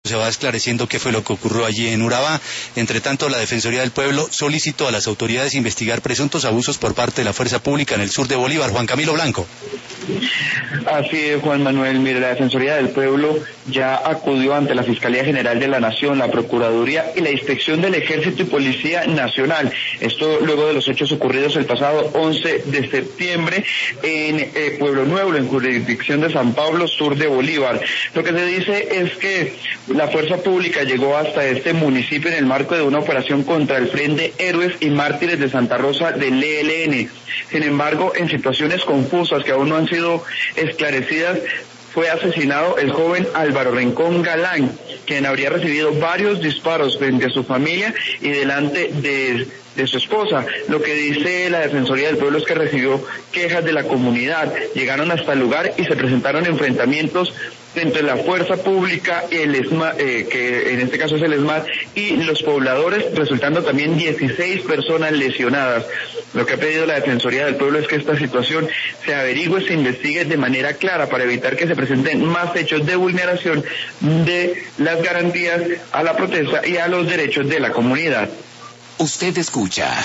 Se va esclareciendo qué fue lo que ocurrió allí en Urabá. Entre tanto, la Defensoría del Pueblo solicitó a las autoridades investigar presuntos abusos por parte de la fuerza pública en el sur de Bolívar. Juan Camilo Blanco. Así es, Juan Manuel. Mire, la Defensoría del Pueblo ya acudió ante la Fiscalía General de la Nación, la Procuraduría y la Inspección del Ejército y Policía Nacional. Esto luego de los hechos ocurridos el pasado 11 de septiembre en Pueblo Nuevo, en jurisdicción de San Pablo, sur de Bolívar. Lo que se dice es que la fuerza pública llegó hasta este municipio en el marco de una operación contra el Frente Héroes y Mártires de Santa Rosa del ELN. Sin embargo, en situaciones confusas que aún no han sido esclarecidas, fue asesinado el joven Álvaro Rincón Galán, quien habría recibido varios disparos frente a su familia y delante de su esposa. Lo que dice la Defensoría del Pueblo es que recibió quejas de la comunidad, llegaron hasta el lugar y se presentaron enfrentamientos entre la fuerza pública, el ESMAD, que en este caso es el ESMAD, y los pobladores, resultando también 16 personas lesionadas. Lo que ha pedido la Defensoría del Pueblo es que esta situación se averigüe, se investigue de manera clara para evitar que se presenten más hechos de vulneración de las garantías a la protesta y a los derechos de la comunidad. Usted escucha